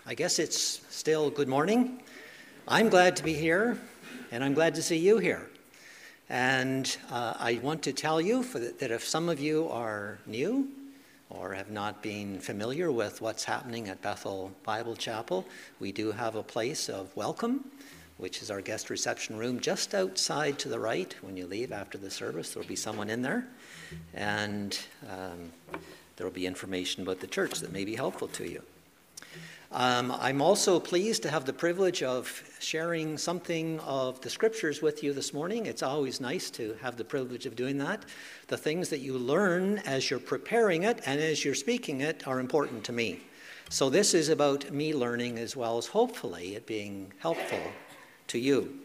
I guess it's still good morning. I'm glad to be here, and I'm glad to see you here. And I want to tell you that if some of you are new or have not been familiar with what's happening at Bethel Bible Chapel, we do have a place of welcome, which is our guest reception room just outside to the right. When you leave after the service, there will be someone in there, and there will be information about the church that may be helpful to you. I'm also pleased to have the privilege of sharing something of the scriptures with you this morning. It's always nice to have the privilege of doing that. The things that you learn as you're preparing it and as you're speaking it are important to me. So this is about me learning as well as hopefully it being helpful to you.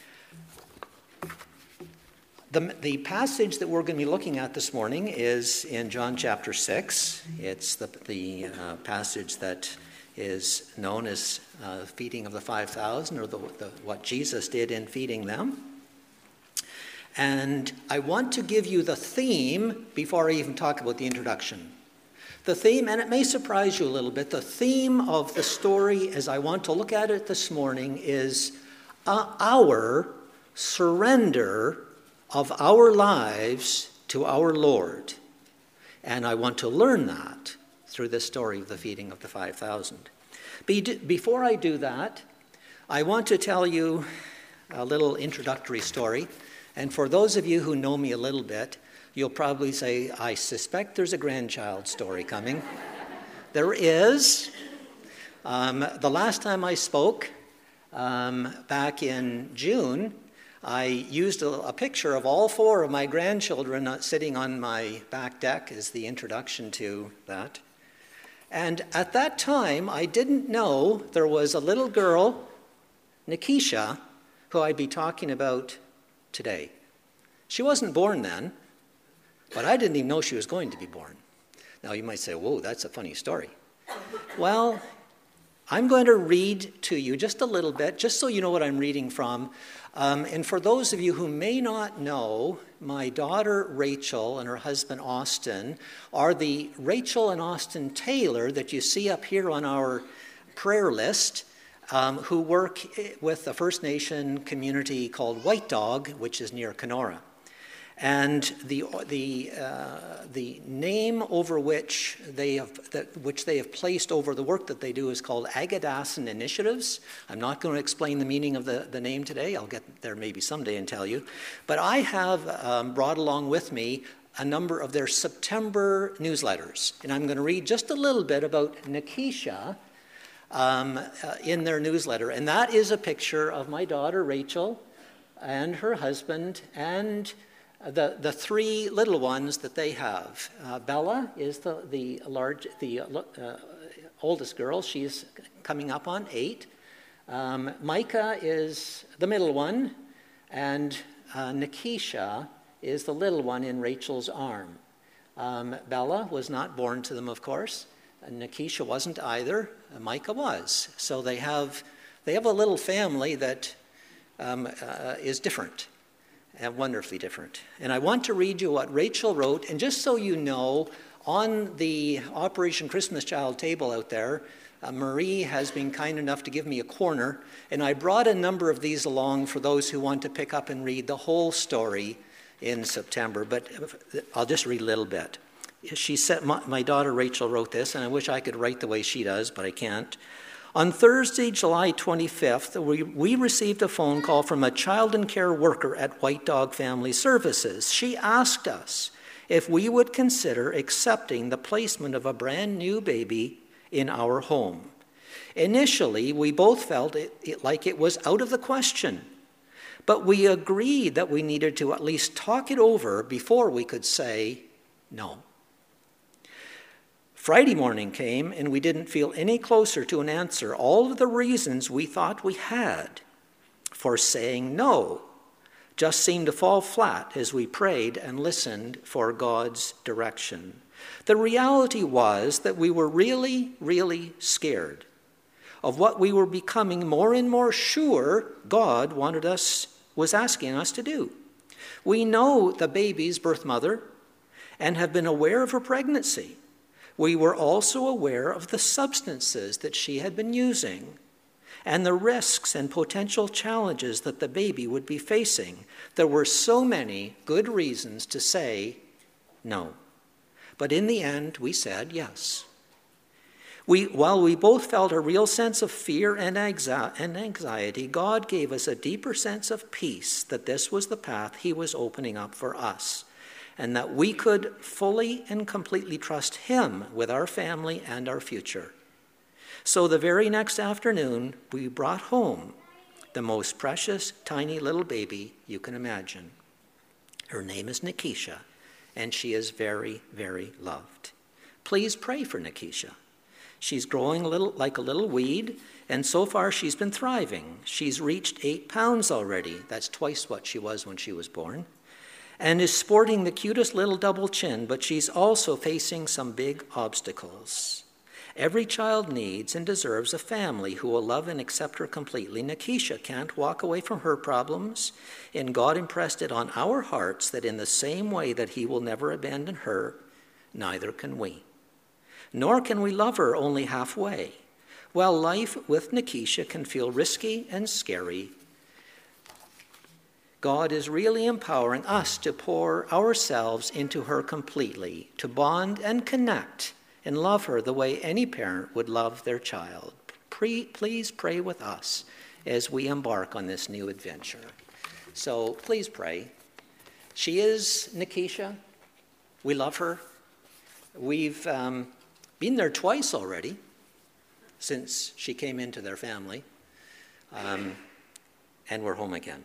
The passage that we're going to be looking at this morning is in John chapter 6. It's the passage that is known as feeding of the 5,000, or what Jesus did in feeding them. And I want to give you the theme before I even talk about the introduction. The theme, and it may surprise you a little bit, the theme of the story as I want to look at it this morning is our surrender of our lives to our Lord. And I want to learn that through this story of the feeding of the 5,000. Before I do that, I want to tell you a little introductory story. And for those of you who know me a little bit, you'll probably say, I suspect there's a grandchild story coming. There is. The last time I spoke, back in June, I used a picture of all four of my grandchildren sitting on my back deck as the introduction to that. And at that time, I didn't know there was a little girl, Nikisha, who I'd be talking about today. She wasn't born then, but I didn't even know she was going to be born. Now you might say, whoa, that's a funny story. Well, I'm going to read to you just a little bit, just so you know what I'm reading from. And for those of you who may not know, my daughter Rachel and her husband Austin are the Rachel and Austin Taylor that you see up here on our prayer list, who work with a First Nation community called White Dog, which is near Kenora. And the name over which they have placed over the work that they do is called Agadasan Initiatives. I'm not going to explain the meaning of the name today. I'll get there maybe someday and tell you. But I have brought along with me a number of their September newsletters. And I'm going to read just a little bit about Nikisha in their newsletter. And that is a picture of my daughter Rachel and her husband and the three little ones that they have. Bella is the oldest girl. She's coming up on 8. Micah is the middle one, and Nikisha is the little one in Rachel's arm. Bella was not born to them, of course. Nikisha wasn't either. Micah was. So they have a little family that is different. And wonderfully different. And I want to read you what Rachel wrote, and just so you know, on the Operation Christmas Child table out there, Marie has been kind enough to give me a corner, and I brought a number of these along for those who want to pick up and read the whole story in September, but I'll just read a little bit. She said, my daughter Rachel wrote this, and I wish I could write the way she does, but I can't. On Thursday, July 25th, we received a phone call from a child and care worker at White Dog Family Services. She asked us if we would consider accepting the placement of a brand new baby in our home. Initially, we both felt like it was out of the question, but we agreed that we needed to at least talk it over before we could say no. Friday morning came, and we didn't feel any closer to an answer. All of the reasons we thought we had for saying no just seemed to fall flat as we prayed and listened for God's direction. The reality was that we were really, really scared of what we were becoming more and more sure God was asking us to do. We know the baby's birth mother and have been aware of her pregnancy. We were also aware of the substances that she had been using and the risks and potential challenges that the baby would be facing. There were so many good reasons to say no. But in the end, we said yes. While we both felt a real sense of fear and anxiety, God gave us a deeper sense of peace that this was the path he was opening up for us, and that we could fully and completely trust him with our family and our future. So the very next afternoon, we brought home the most precious, tiny little baby you can imagine. Her name is Nikisha, and she is very, very loved. Please pray for Nikisha. She's growing like a little weed, and so far she's been thriving. She's reached 8 pounds already. That's twice what she was when she was born. And is sporting the cutest little double chin, but she's also facing some big obstacles. Every child needs and deserves a family who will love and accept her completely. Nikisha can't walk away from her problems, and God impressed it on our hearts that in the same way that he will never abandon her, neither can we. Nor can we love her only halfway. While life with Nikisha can feel risky and scary, God is really empowering us to pour ourselves into her completely, to bond and connect and love her the way any parent would love their child. Please pray with us as we embark on this new adventure. So please pray. She is Nikisha. We love her. We've been there twice already since she came into their family, and we're home again.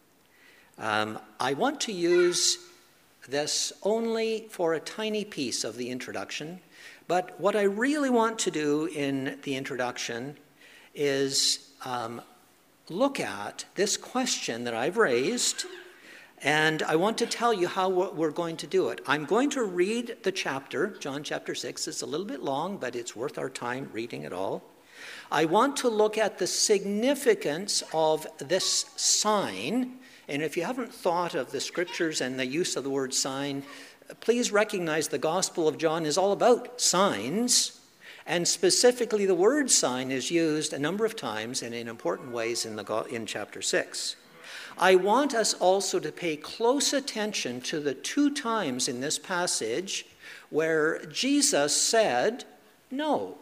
I want to use this only for a tiny piece of the introduction, but what I really want to do in the introduction is look at this question that I've raised, and I want to tell you how we're going to do it. I'm going to read the chapter, John chapter 6. It's a little bit long, but it's worth our time reading it all. I want to look at the significance of this sign. And if you haven't thought of the scriptures and the use of the word sign, please recognize the Gospel of John is all about signs. And specifically, the word sign is used a number of times and in important ways in chapter 6. I want us also to pay close attention to the 2 times in this passage where Jesus said no.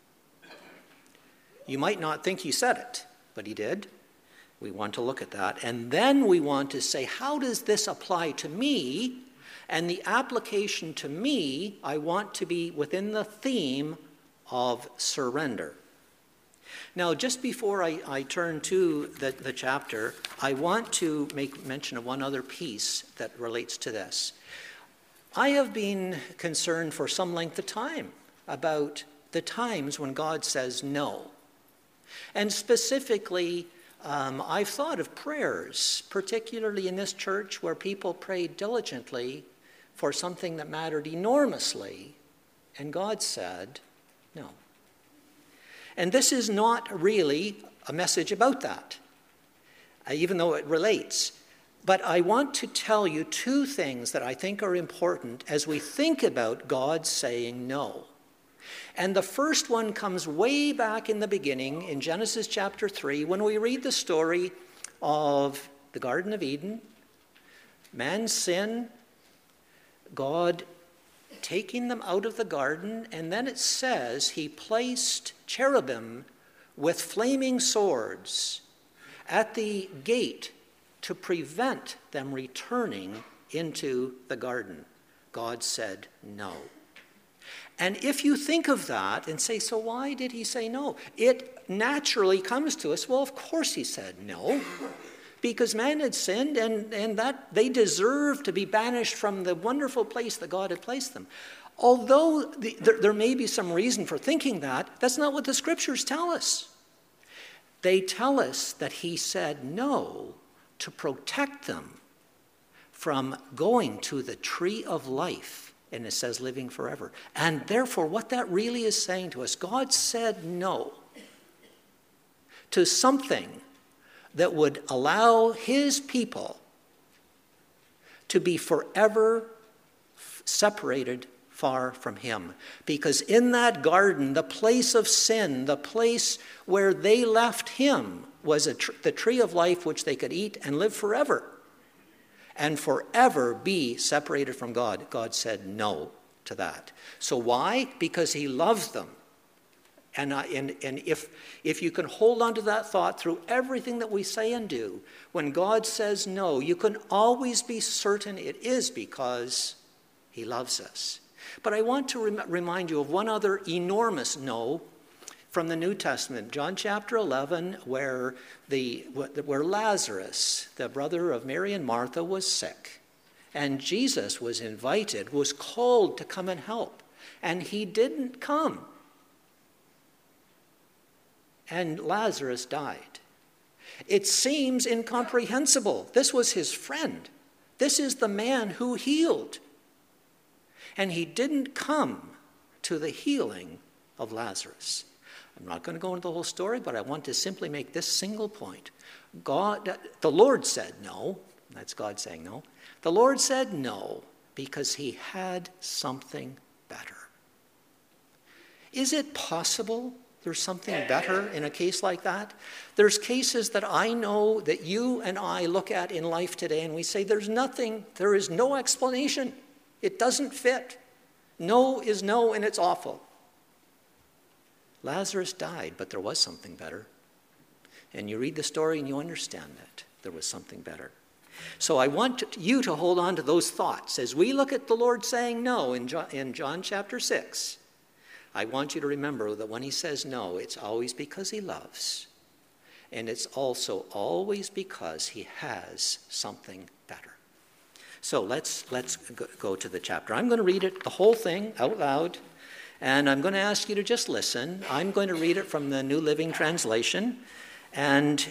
You might not think he said it, but he did. We want to look at that. And then we want to say, how does this apply to me? And the application to me, I want to be within the theme of surrender. Now, just before I turn to the chapter, I want to make mention of one other piece that relates to this. I have been concerned for some length of time about the times when God says no. And specifically, I've thought of prayers, particularly in this church where people prayed diligently for something that mattered enormously, and God said no. And this is not really a message about that, even though it relates. But I want to tell you 2 things that I think are important as we think about God saying no. And the first one comes way back in the beginning in Genesis chapter 3 when we read the story of the Garden of Eden, man's sin, God taking them out of the garden, and then it says he placed cherubim with flaming swords at the gate to prevent them returning into the garden. God said no. And if you think of that and say, so why did he say no? It naturally comes to us, well, of course he said no, because man had sinned and that they deserved to be banished from the wonderful place that God had placed them. Although there may be some reason for thinking that, that's not what the scriptures tell us. They tell us that he said no to protect them from going to the tree of life. And it says living forever. And therefore, what that really is saying to us, God said no to something that would allow his people to be forever separated far from him. Because in that garden, the place of sin, the place where they left him, was the tree of life which they could eat and live forever. And forever be separated from God. God said no to that. So why? Because he loves them. And if you can hold on to that thought through everything that we say and do, when God says no, you can always be certain it is because he loves us. But I want to remind you of one other enormous no from the New Testament, John chapter 11, where Lazarus, the brother of Mary and Martha, was sick. And Jesus was invited, was called to come and help. And he didn't come. And Lazarus died. It seems incomprehensible. This was his friend. This is the man who healed. And he didn't come to the healing of Lazarus. I'm not going to go into the whole story, but I want to simply make this single point. The Lord said no. That's God saying no. The Lord said no because he had something better. Is it possible there's something better in a case like that? There's cases that I know that you and I look at in life today and we say there is no explanation. It doesn't fit. No is no and it's awful. Lazarus died, but there was something better. And you read the story and you understand it. There was something better. So I want you to hold on to those thoughts. As we look at the Lord saying no in John chapter 6, I want you to remember that when he says no, it's always because he loves. And it's also always because he has something better. So let's go to the chapter. I'm going to read it, the whole thing, out loud. And I'm going to ask you to just listen. I'm going to read it from the New Living Translation. And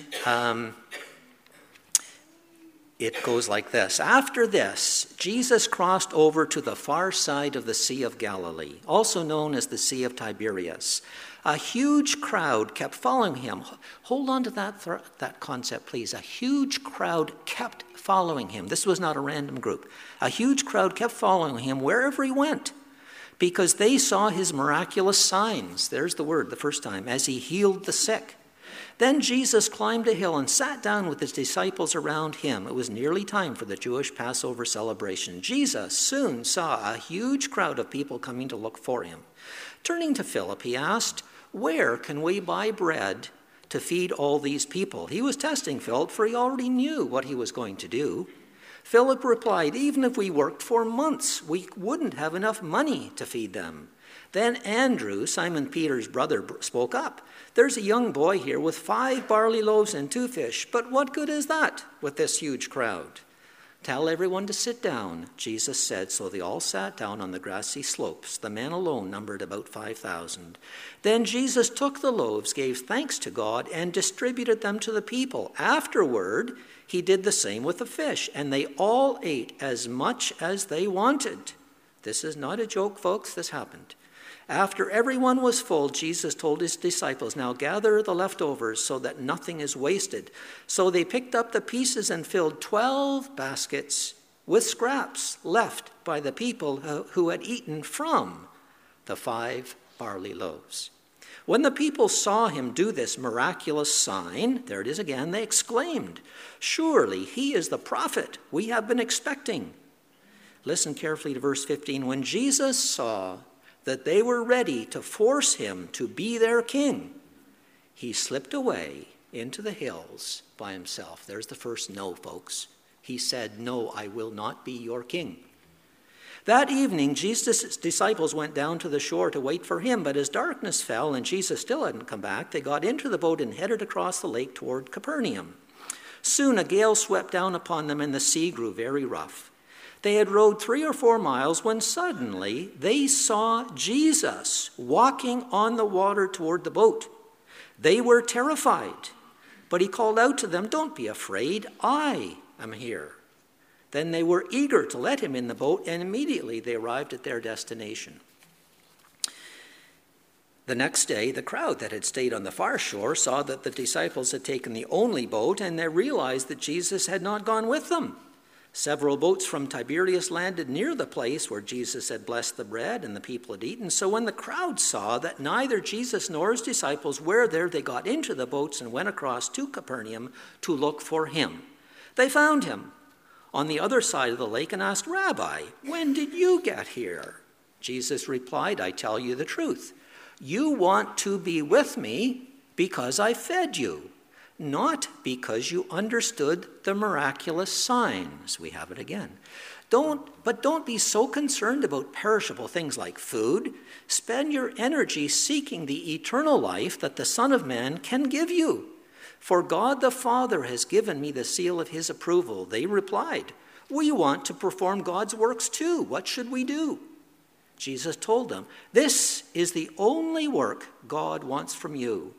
it goes like this. After this, Jesus crossed over to the far side of the Sea of Galilee, also known as the Sea of Tiberias. A huge crowd kept following him. Hold on to that concept, please. A huge crowd kept following him. This was not a random group. A huge crowd kept following him wherever he went, because they saw his miraculous signs. There's the word the first time, as he healed the sick. Then Jesus climbed a hill and sat down with his disciples around him. It was nearly time for the Jewish Passover celebration. Jesus soon saw a huge crowd of people coming to look for him. Turning to Philip, he asked, "Where can we buy bread to feed all these people?" He was testing Philip, for he already knew what he was going to do. Philip replied, "Even if we worked for months, we wouldn't have enough money to feed them." Then Andrew, Simon Peter's brother, spoke up. "There's a young boy here with 5 barley loaves and 2 fish, but what good is that with this huge crowd?" "Tell everyone to sit down," Jesus said, so they all sat down on the grassy slopes. The men alone numbered about 5,000. Then Jesus took the loaves, gave thanks to God, and distributed them to the people. Afterward, he did the same with the fish, and they all ate as much as they wanted. This is not a joke, folks. This happened. After everyone was full, Jesus told his disciples, "Now gather the leftovers so that nothing is wasted." So they picked up the pieces and filled 12 baskets with scraps left by the people who had eaten from the 5 barley loaves. When the people saw him do this miraculous sign, there it is again, they exclaimed, "Surely he is the prophet we have been expecting." Listen carefully to verse 15. When Jesus saw that they were ready to force him to be their king, he slipped away into the hills by himself. There's the first no, folks. He said, "No, I will not be your king." That evening, Jesus' disciples went down to the shore to wait for him, but as darkness fell and Jesus still hadn't come back, they got into the boat and headed across the lake toward Capernaum. Soon a gale swept down upon them and the sea grew very rough. They had rowed 3 or 4 miles when suddenly they saw Jesus walking on the water toward the boat. They were terrified, but he called out to them, "Don't be afraid, I am here." Then they were eager to let him in the boat, and immediately they arrived at their destination. The next day, the crowd that had stayed on the far shore saw that the disciples had taken the only boat, and they realized that Jesus had not gone with them. Several boats from Tiberias landed near the place where Jesus had blessed the bread and the people had eaten. So when the crowd saw that neither Jesus nor his disciples were there, they got into the boats and went across to Capernaum to look for him. They found him on the other side of the lake and asked, "Rabbi, when did you get here?" Jesus replied, "I tell you the truth. You want to be with me because I fed you, not because you understood the miraculous signs." We have it again. But don't be so concerned about perishable things like food. Spend your energy seeking the eternal life that the Son of Man can give you. For God the Father has given me the seal of his approval. They replied, "We want to perform God's works too. What should we do?" Jesus told them, "This is the only work God wants from you.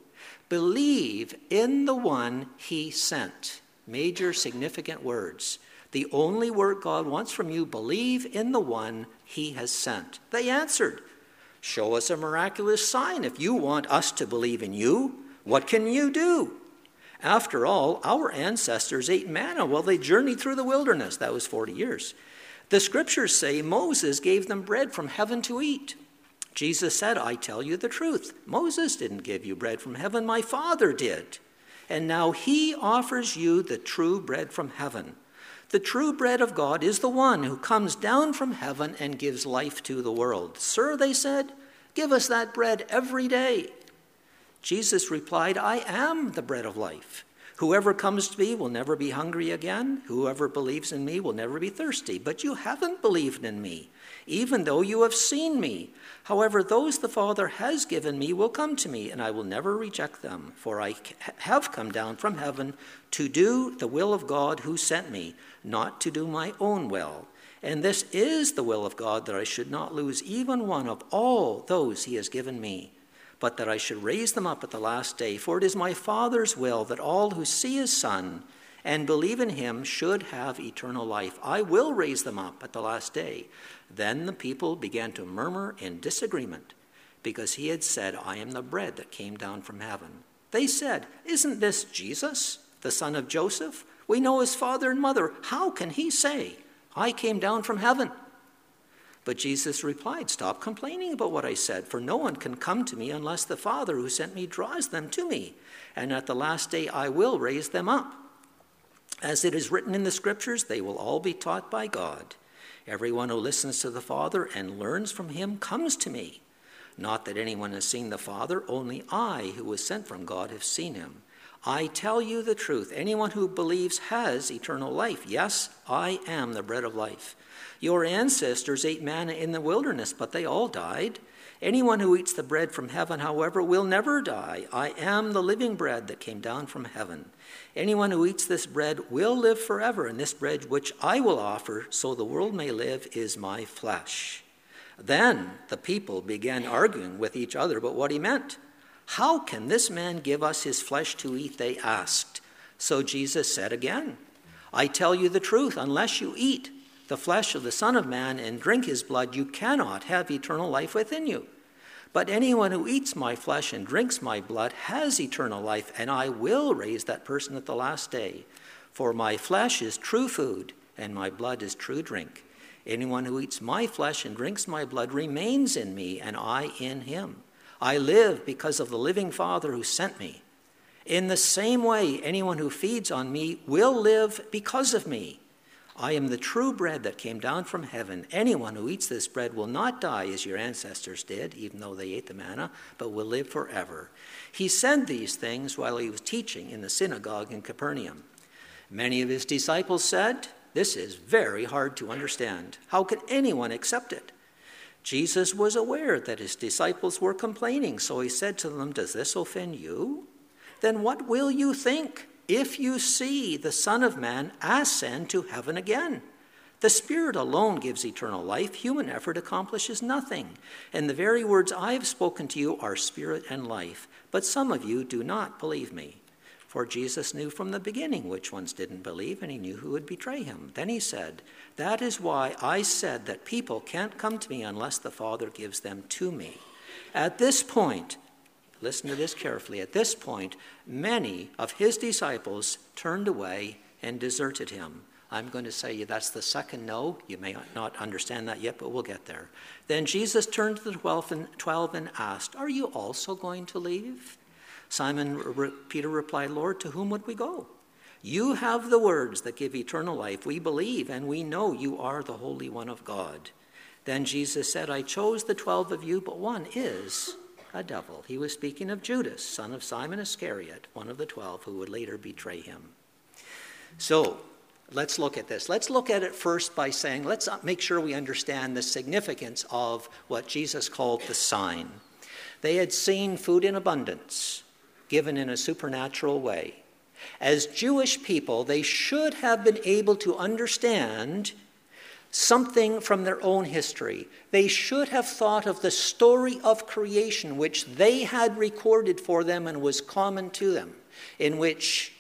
Believe in the one he sent." Major significant words. The only work God wants from you, believe in the one he has sent. They answered, "Show us a miraculous sign if you want us to believe in you. What can you do? After all, our ancestors ate manna while they journeyed through the wilderness." That was 40 years. "The scriptures say Moses gave them bread from heaven to eat." Jesus said, "I tell you the truth. Moses didn't give you bread from heaven. My Father did. And now he offers you the true bread from heaven. The true bread of God is the one who comes down from heaven and gives life to the world." "Sir," they said, "give us that bread every day." Jesus replied, "I am the bread of life. Whoever comes to me will never be hungry again. Whoever believes in me will never be thirsty. But you haven't believed in me, even though you have seen me. However, those the Father has given me will come to me, and I will never reject them. For I have come down from heaven to do the will of God who sent me, not to do my own will. And this is the will of God, that I should not lose even one of all those he has given me, but that I should raise them up at the last day. For it is my Father's will that all who see his Son and believe in him should have eternal life. I will raise them up at the last day." Then the people began to murmur in disagreement, because he had said, "I am the bread that came down from heaven." They said, "Isn't this Jesus, the son of Joseph? We know his father and mother. How can he say, 'I came down from heaven'?" But Jesus replied, "Stop complaining about what I said, for no one can come to me unless the Father who sent me draws them to me. And at the last day I will raise them up. As it is written in the scriptures, they will all be taught by God. Everyone who listens to the Father and learns from him comes to me. Not that anyone has seen the Father, only I, who was sent from God, have seen him. I tell you the truth, anyone who believes has eternal life. Yes, I am the bread of life. Your ancestors ate manna in the wilderness, but they all died. Anyone who eats the bread from heaven, however, will never die. I am the living bread that came down from heaven. Anyone who eats this bread will live forever, and this bread which I will offer so the world may live is my flesh." Then the people began arguing with each other about what he meant. "How can this man give us his flesh to eat?" they asked. So Jesus said again, "I tell you the truth, unless you eat the flesh of the Son of Man and drink his blood, you cannot have eternal life within you. But anyone who eats my flesh and drinks my blood has eternal life, and I will raise that person at the last day. For my flesh is true food, and my blood is true drink. Anyone who eats my flesh and drinks my blood remains in me, and I in him. I live because of the living Father who sent me. In the same way, anyone who feeds on me will live because of me. I am the true bread that came down from heaven. Anyone who eats this bread will not die as your ancestors did, even though they ate the manna, but will live forever." He said these things while he was teaching in the synagogue in Capernaum. Many of his disciples said, "This is very hard to understand. How can anyone accept it?" Jesus was aware that his disciples were complaining, so he said to them, "Does this offend you? Then what will you think if you see the Son of Man ascend to heaven again? The Spirit alone gives eternal life. Human effort accomplishes nothing. And the very words I have spoken to you are spirit and life. But some of you do not believe me." For Jesus knew from the beginning which ones didn't believe, and he knew who would betray him. Then he said, "That is why I said that people can't come to me unless the Father gives them to me." At this point, listen to this carefully, at this point, many of his disciples turned away and deserted him. I'm going to say that's the second no. You may not understand that yet, but we'll get there. Then Jesus turned to the 12 and asked, "Are you also going to leave?" Peter replied, "Lord, to whom would we go? You have the words that give eternal life. We believe and we know you are the Holy One of God." Then Jesus said, "I chose the 12 of you, but one is a devil." He was speaking of Judas, son of Simon Iscariot, one of the 12 who would later betray him. So let's look at this. Let's look at it first by saying, let's make sure we understand the significance of what Jesus called the sign. They had seen food in abundance, given in a supernatural way. As Jewish people, they should have been able to understand something from their own history. They should have thought of the story of creation, which they had recorded for them and was common to them, in which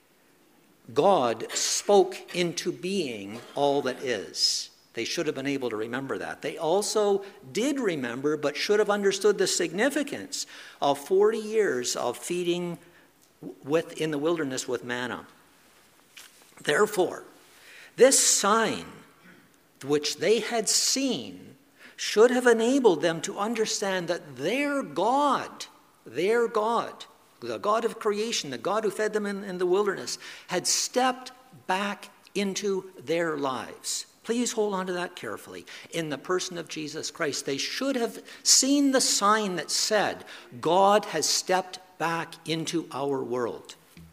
God spoke into being all that is. They should have been able to remember that. They also did remember, but should have understood the significance of 40 years of feeding in the wilderness with manna. Therefore, this sign which they had seen should have enabled them to understand that their God, the God of creation, the God who fed them in the wilderness, had stepped back into their lives. Please hold on to that carefully. In the person of Jesus Christ, they should have seen the sign that said, God has stepped back into our world.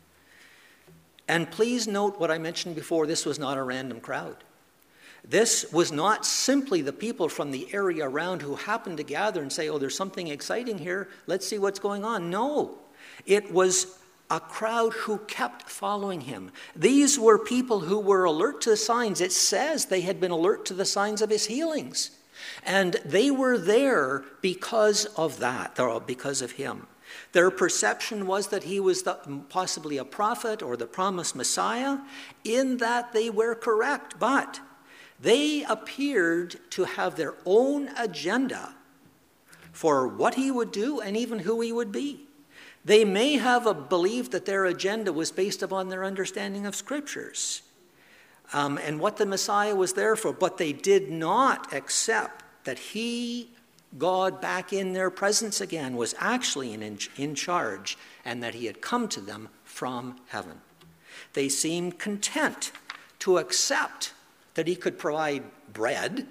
And please note what I mentioned before, this was not a random crowd. This was not simply the people from the area around who happened to gather and say, "Oh, there's something exciting here. Let's see what's going on." No, it was a crowd who kept following him. These were people who were alert to the signs. It says they had been alert to the signs of his healings. And they were there because of that, or because of him. Their perception was that he was possibly a prophet or the promised Messiah, in that they were correct. But they appeared to have their own agenda for what he would do and even who he would be. They may have believed that their agenda was based upon their understanding of scriptures and what the Messiah was there for, but they did not accept that he, God back in their presence again, was actually in charge and that he had come to them from heaven. They seemed content to accept that he could provide bread,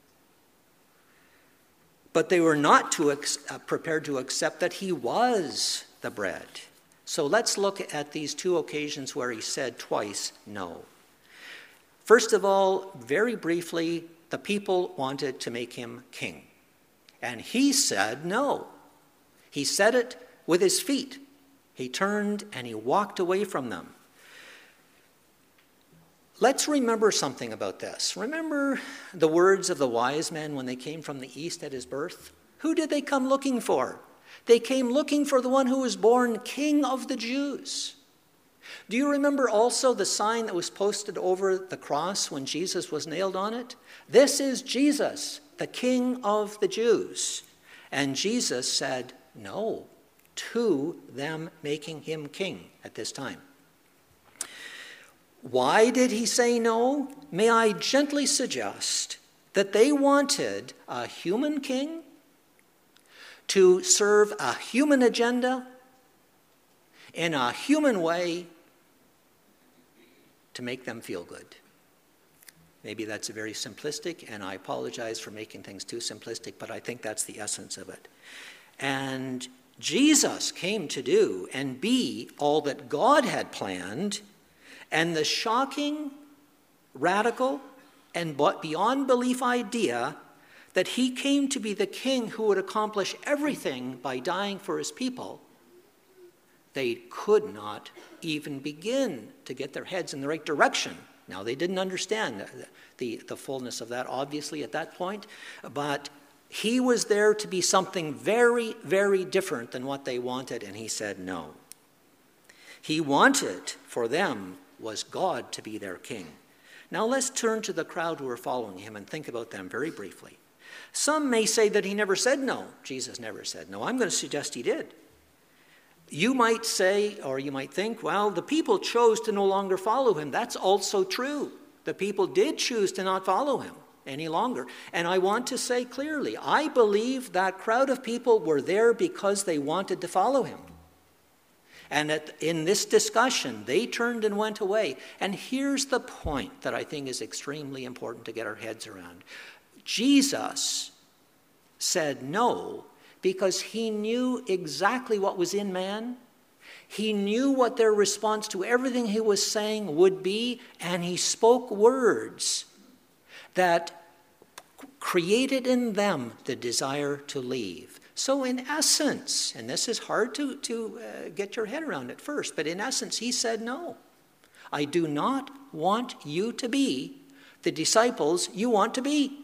but they were not prepared to accept that he was the bread. So let's look at these two occasions where he said twice no. First of all, very briefly, the people wanted to make him king. And he said no. He said it with his feet. He turned and he walked away from them. Let's remember something about this. Remember the words of the wise men when they came from the east at his birth? Who did they come looking for? They came looking for the one who was born King of the Jews. Do you remember also the sign that was posted over the cross when Jesus was nailed on it? This is Jesus, the King of the Jews. And Jesus said no to them making him king at this time. Why did he say no? May I gently suggest that they wanted a human king to serve a human agenda in a human way to make them feel good. Maybe that's very simplistic, and I apologize for making things too simplistic, but I think that's the essence of it. And Jesus came to do and be all that God had planned. And the shocking, radical, and beyond belief idea that he came to be the king who would accomplish everything by dying for his people, they could not even begin to get their heads in the right direction. Now, they didn't understand the fullness of that, obviously, at that point, but he was there to be something very, very different than what they wanted, and he said no. He wanted for them was God to be their king. Now let's turn to the crowd who were following him and think about them very briefly. Some may say that he never said no. Jesus never said no. I'm going to suggest he did. You might say, or you might think, well, the people chose to no longer follow him. That's also true. The people did choose to not follow him any longer. And I want to say clearly, I believe that crowd of people were there because they wanted to follow him. And in this discussion, they turned and went away. And here's the point that I think is extremely important to get our heads around. Jesus said no because he knew exactly what was in man. He knew what their response to everything he was saying would be, and he spoke words that created in them the desire to leave. So in essence, and this is hard to get your head around at first, but in essence he said no. I do not want you to be the disciples you want to be.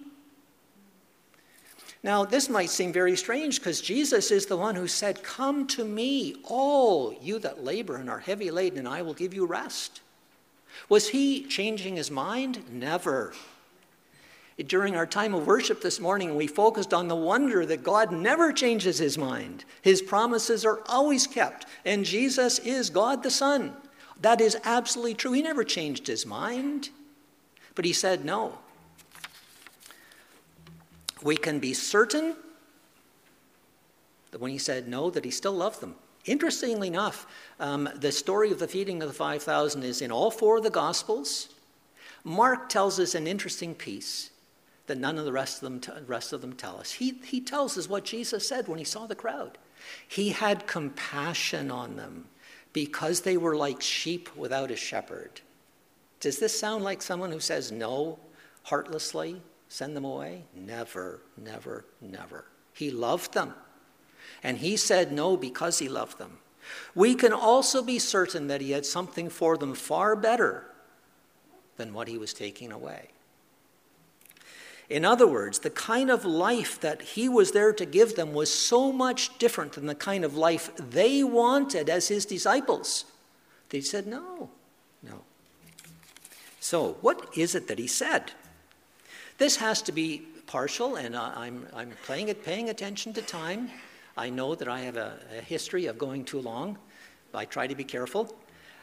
Now, this might seem very strange because Jesus is the one who said, "Come to me, all you that labor and are heavy laden, and I will give you rest." Was he changing his mind? Never. During our time of worship this morning, we focused on the wonder that God never changes his mind. His promises are always kept, and Jesus is God the Son. That is absolutely true. He never changed his mind, but he said no. We can be certain that when he said no, that he still loved them. Interestingly enough, the story of the feeding of the 5,000 is in all four of the Gospels. Mark tells us an interesting piece that none of the rest of them tell us. He tells us what Jesus said when he saw the crowd. He had compassion on them because they were like sheep without a shepherd. Does this sound like someone who says no heartlessly? Send them away? Never, never, never. He loved them. And he said no because he loved them. We can also be certain that he had something for them far better than what he was taking away. In other words, the kind of life that he was there to give them was so much different than the kind of life they wanted as his disciples. They said no. So what is it that he said? This has to be partial, and I'm paying attention to time. I know that I have a history of going too long. I try to be careful.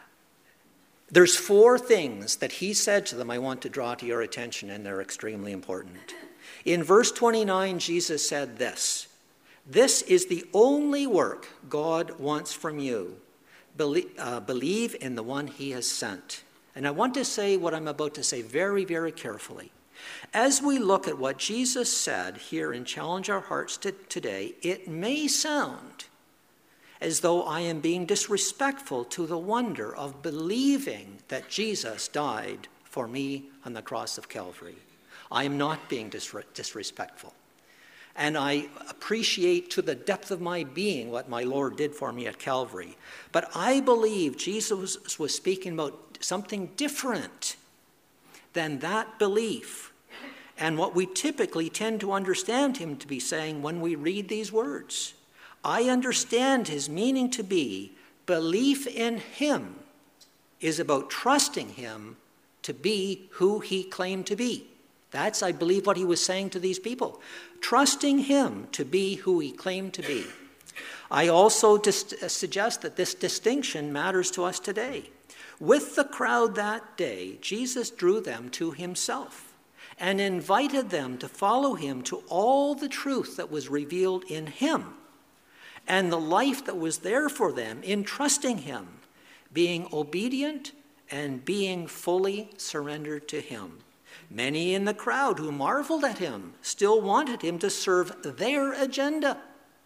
There's four things that he said to them I want to draw to your attention, and they're extremely important. In verse 29, Jesus said this: "This is the only work God wants from you. Believe in the one he has sent." And I want to say what I'm about to say very, very carefully. As we look at what Jesus said here and challenge our hearts today, it may sound as though I am being disrespectful to the wonder of believing that Jesus died for me on the cross of Calvary. I am not being disrespectful. And I appreciate to the depth of my being what my Lord did for me at Calvary. But I believe Jesus was speaking about something different than that belief and what we typically tend to understand him to be saying when we read these words. I understand his meaning to be belief in him is about trusting him to be who he claimed to be. That's, I believe, what he was saying to these people. Trusting him to be who he claimed to be. I also suggest that this distinction matters to us today. With the crowd that day, Jesus drew them to himself and invited them to follow him to all the truth that was revealed in him and the life that was there for them in trusting him, being obedient and being fully surrendered to him. Many in the crowd who marveled at him still wanted him to serve their agenda.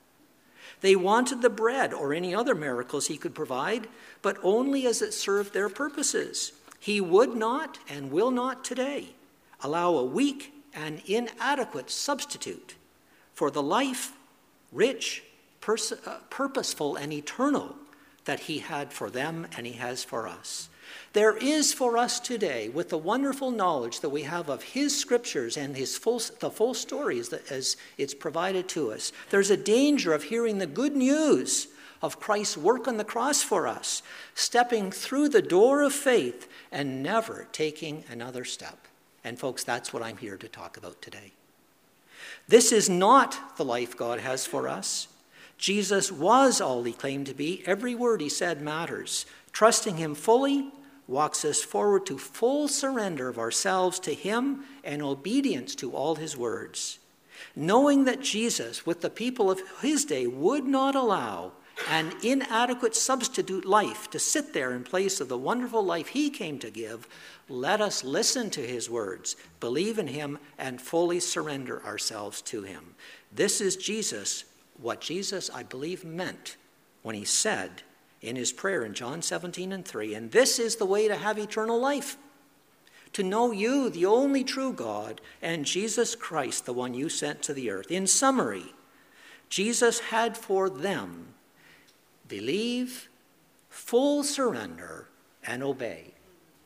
They wanted the bread or any other miracles he could provide, but only as it served their purposes. He would not and will not today allow a weak and inadequate substitute for the life, rich, purposeful, and eternal that he had for them and he has for us. There is for us today, with the wonderful knowledge that we have of his scriptures and the full stories as it's provided to us, there's a danger of hearing the good news of Christ's work on the cross for us, stepping through the door of faith and never taking another step. And folks, that's what I'm here to talk about today. This is not the life God has for us. Jesus was all he claimed to be. Every word he said matters. Trusting him fully, walks us forward to full surrender of ourselves to him and obedience to all his words. Knowing that Jesus, with the people of his day, would not allow an inadequate substitute life to sit there in place of the wonderful life he came to give, let us listen to his words, believe in him, and fully surrender ourselves to him. This is Jesus, what Jesus, I believe, meant when he said in his prayer in John 17:3, and this is the way to have eternal life, to know you, the only true God, and Jesus Christ, the one you sent to the earth. In summary, Jesus had for them believe, full surrender, and obey.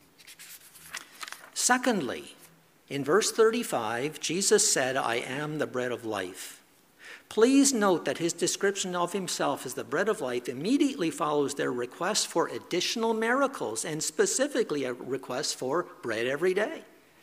Secondly, in verse 35, Jesus said, I am the bread of life. Please note that his description of himself as the bread of life immediately follows their request for additional miracles, and specifically a request for bread every day.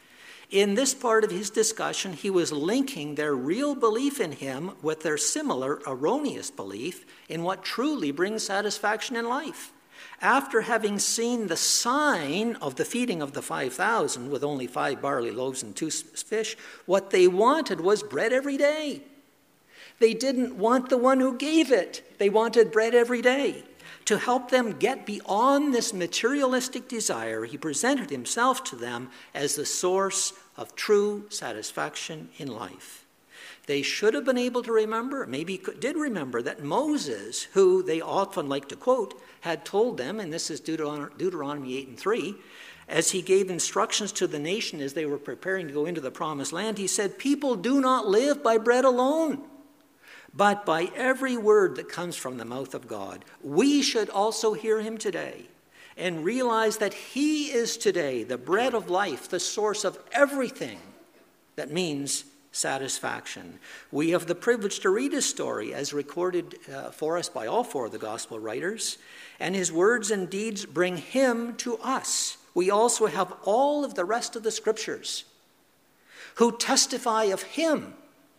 In this part of his discussion, he was linking their real belief in him with their similar erroneous belief in what truly brings satisfaction in life. After having seen the sign of the feeding of the 5,000 with only 5 barley loaves and 2 fish, what they wanted was bread every day. They didn't want the one who gave it. They wanted bread every day. To help them get beyond this materialistic desire, he presented himself to them as the source of true satisfaction in life. They should have been able to remember, maybe did remember, that Moses, who they often like to quote, had told them, and this is Deuteronomy 8:3, as he gave instructions to the nation as they were preparing to go into the promised land, he said, people do not live by bread alone, but by every word that comes from the mouth of God. We should also hear him today and realize that he is today the bread of life, the source of everything that means satisfaction. We have the privilege to read his story as recorded for us by all 4 of the gospel writers, and his words and deeds bring him to us. We also have all of the rest of the scriptures who testify of him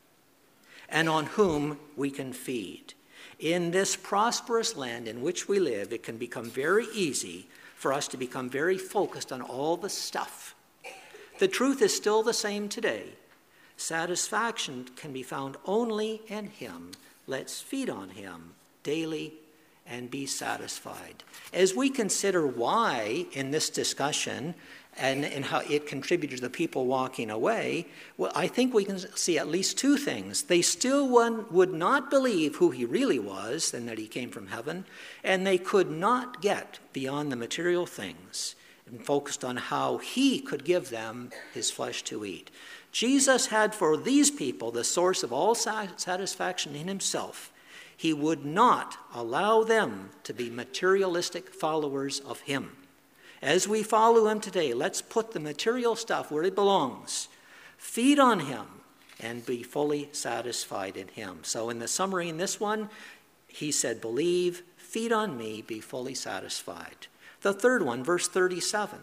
and on whom we can feed. In this prosperous land in which we live, it can become very easy for us to become very focused on all the stuff. The truth is still the same today. Satisfaction can be found only in him. Let's feed on him daily and be satisfied. As we consider why in this discussion and how it contributed to the people walking away, well, I think we can see at least 2 things. They still would not believe who he really was and that he came from heaven, and they could not get beyond the material things and focused on how he could give them his flesh to eat. Jesus had for these people the source of all satisfaction in himself. He would not allow them to be materialistic followers of him. As we follow him today, let's put the material stuff where it belongs. Feed on him and be fully satisfied in him. So in the summary in this one, he said, believe, feed on me, be fully satisfied. The third one, verse 37.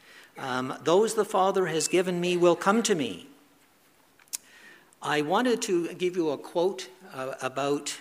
Those the Father has given me will come to me. I wanted to give you a quote about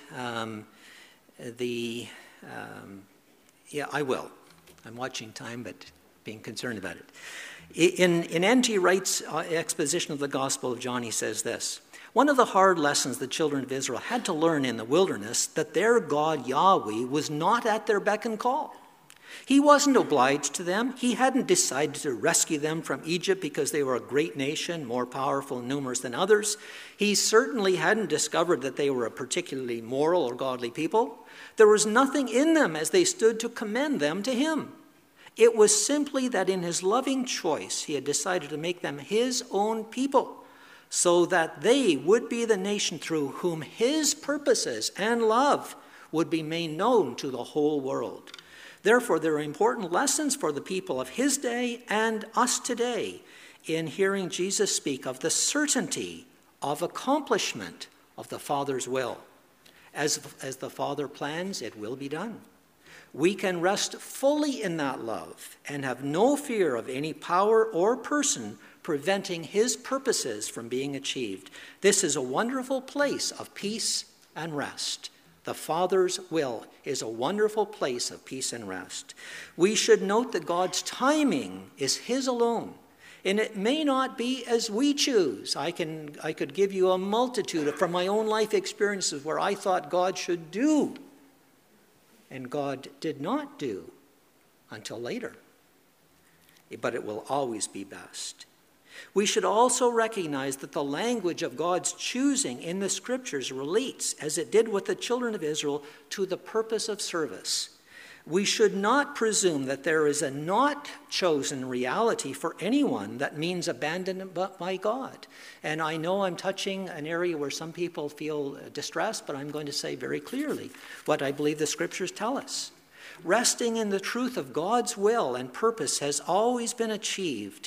I will. I'm watching time, but being concerned about it. In N.T. Wright's exposition of the Gospel of John, he says this: one of the hard lessons the children of Israel had to learn in the wilderness, that their God Yahweh was not at their beck and call. He wasn't obliged to them. He hadn't decided to rescue them from Egypt because they were a great nation, more powerful and numerous than others. He certainly hadn't discovered that they were a particularly moral or godly people. There was nothing in them as they stood to commend them to him. It was simply that in his loving choice, he had decided to make them his own people, so that they would be the nation through whom his purposes and love would be made known to the whole world. Therefore, there are important lessons for the people of his day and us today in hearing Jesus speak of the certainty of accomplishment of the Father's will. As the Father plans, it will be done. We can rest fully in that love and have no fear of any power or person preventing his purposes from being achieved. This is a wonderful place of peace and rest. The Father's will is a wonderful place of peace and rest. We should note that God's timing is his alone, and it may not be as we choose. I could give you a multitude from my own life experiences where I thought God should do, and God did not do until later. But it will always be best. We should also recognize that the language of God's choosing in the Scriptures relates, as it did with the children of Israel, to the purpose of service. We should not presume that there is a not chosen reality for anyone that means abandonment by God. And I know I'm touching an area where some people feel distressed, but I'm going to say very clearly what I believe the Scriptures tell us. Resting in the truth of God's will and purpose has always being achieved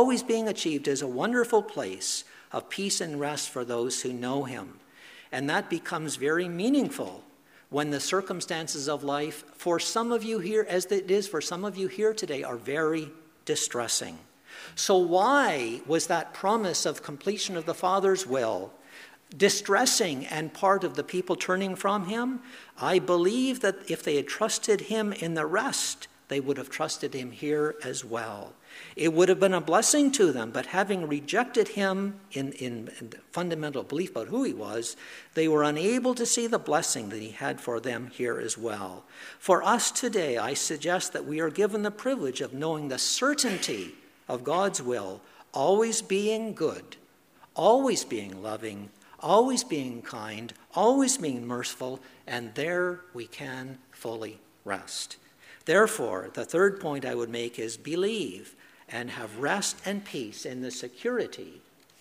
as a wonderful place of peace and rest for those who know him. And that becomes very meaningful when the circumstances of life, for some of you here, as it is for some of you here today, are very distressing. So why was that promise of completion of the Father's will distressing and part of the people turning from him? I believe that if they had trusted him in the rest, they would have trusted him here as well. It would have been a blessing to them, but having rejected him in fundamental belief about who he was, they were unable to see the blessing that he had for them here as well. For us today, I suggest that we are given the privilege of knowing the certainty of God's will, always being good, always being loving, always being kind, always being merciful, and there we can fully rest. Therefore, the third point I would make is believe and have rest and peace in the security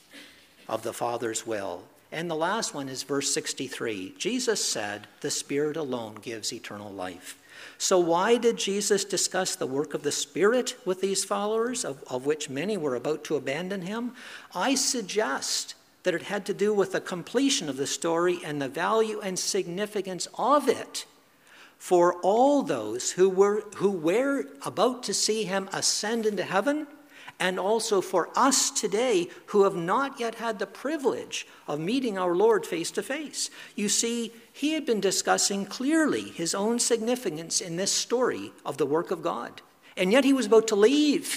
of the Father's will. And the last one is verse 63. Jesus said, "The Spirit alone gives eternal life." So why did Jesus discuss the work of the Spirit with these followers, of which many were about to abandon him? I suggest that it had to do with the completion of the story and the value and significance of it for all those who were about to see him ascend into heaven, and also for us today who have not yet had the privilege of meeting our Lord face to face. You see, he had been discussing clearly his own significance in this story of the work of God, and yet he was about to leave.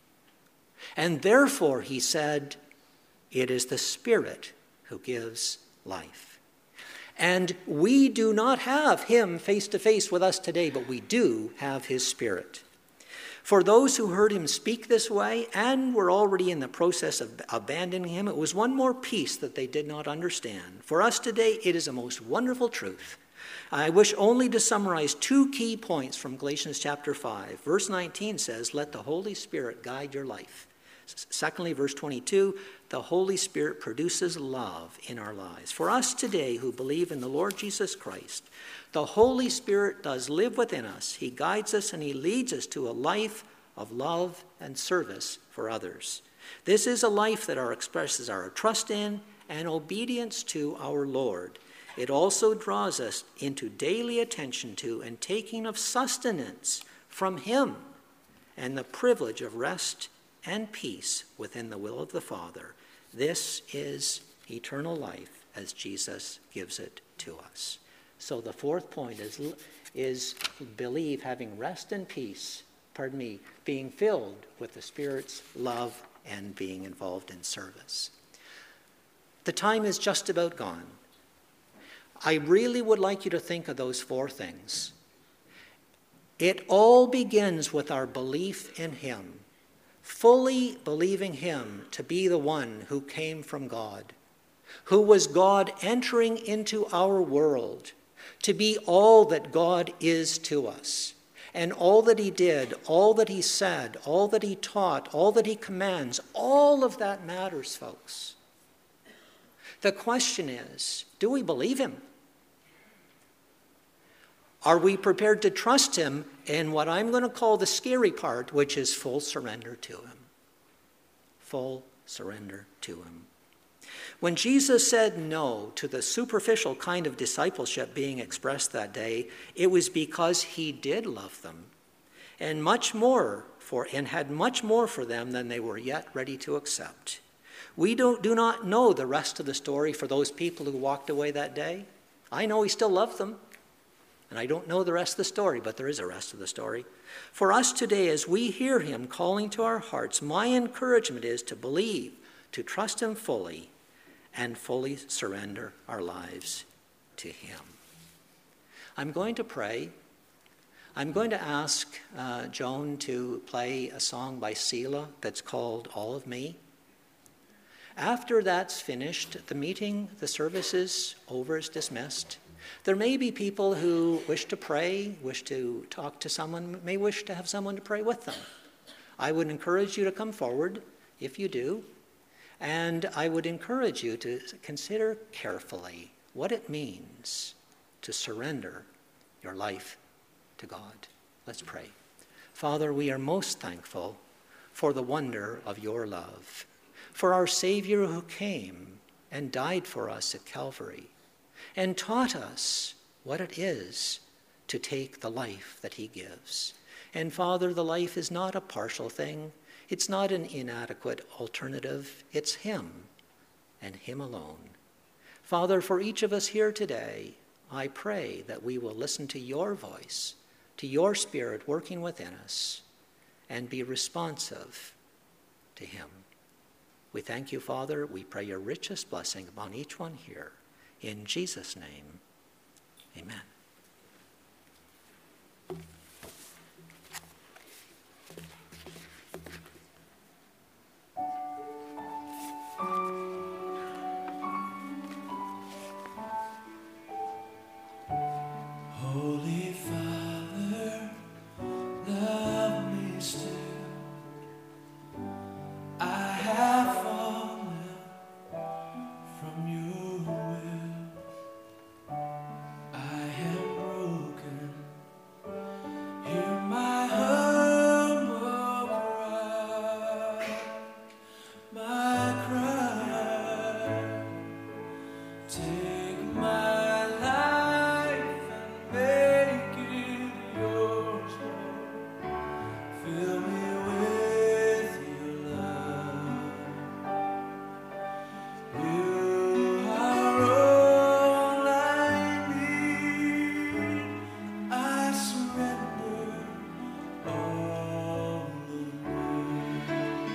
And therefore he said, "It is the Spirit who gives life." And we do not have him face to face with us today, but we do have his Spirit. For those who heard him speak this way and were already in the process of abandoning him, it was one more piece that they did not understand. For us today, it is a most wonderful truth. I wish only to summarize two key points from Galatians chapter 5. Verse 19 says, "Let the Holy Spirit guide your life." Secondly, verse 22, the Holy Spirit produces love in our lives. For us today who believe in the Lord Jesus Christ, the Holy Spirit does live within us. He guides us and he leads us to a life of love and service for others. This is a life that expresses our trust in and obedience to our Lord. It also draws us into daily attention to and taking of sustenance from him and the privilege of rest and peace within the will of the Father. This is eternal life as Jesus gives it to us. So the fourth point is believe, having rest and peace, being filled with the Spirit's love and being involved in service. The time is just about gone. I really would like you to think of those four things. It all begins with our belief in him. Fully believing him to be the one who came from God, who was God entering into our world, to be all that God is to us, and all that he did, all that he said, all that he taught, all that he commands, all of that matters, folks. The question is, do we believe him? Are we prepared to trust him in what I'm going to call the scary part, which is full surrender to him? Full surrender to him. When Jesus said no to the superficial kind of discipleship being expressed that day, it was because he did love them and had much more for them than they were yet ready to accept. We do not know the rest of the story for those people who walked away that day. I know he still loved them. And I don't know the rest of the story, but there is a rest of the story. For us today, as we hear him calling to our hearts, my encouragement is to believe, to trust him fully, and fully surrender our lives to him. I'm going to pray. I'm going to ask Joan to play a song by Selah that's called All of Me. After that's finished, the meeting, the service is over, is dismissed. There may be people who wish to pray, wish to talk to someone, may wish to have someone to pray with them. I would encourage you to come forward if you do, and I would encourage you to consider carefully what it means to surrender your life to God. Let's pray. Father, we are most thankful for the wonder of your love, for our Savior who came and died for us at Calvary, and taught us what it is to take the life that he gives. And Father, the life is not a partial thing. It's not an inadequate alternative. It's him and him alone. Father, for each of us here today, I pray that we will listen to your voice, to your Spirit working within us, and be responsive to him. We thank you, Father. We pray your richest blessing upon each one here. In Jesus' name, amen. Holy Father, love me still. I have fallen from your will. I am broken. Hear my humble cry. Take my life and make it yours, Lord. Fill me with your love. You are all I need. I surrender all of me.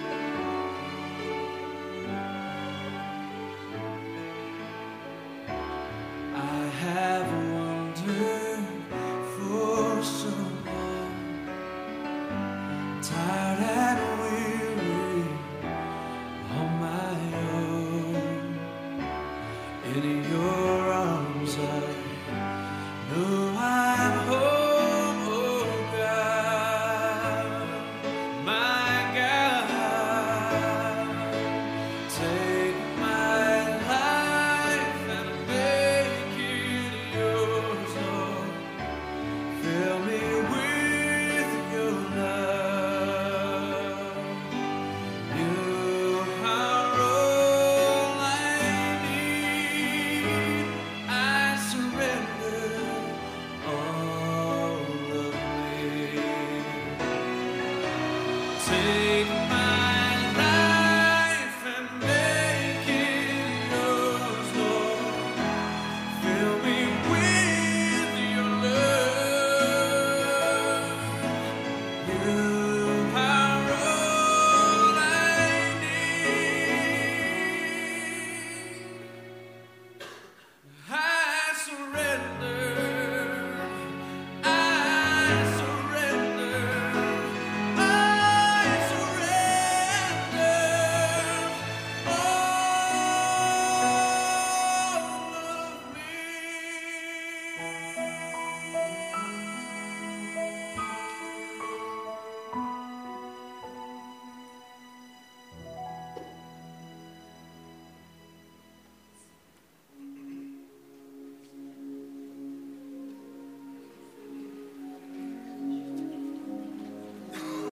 I have wandered for so long, tired and weary on my own. In your arms I know I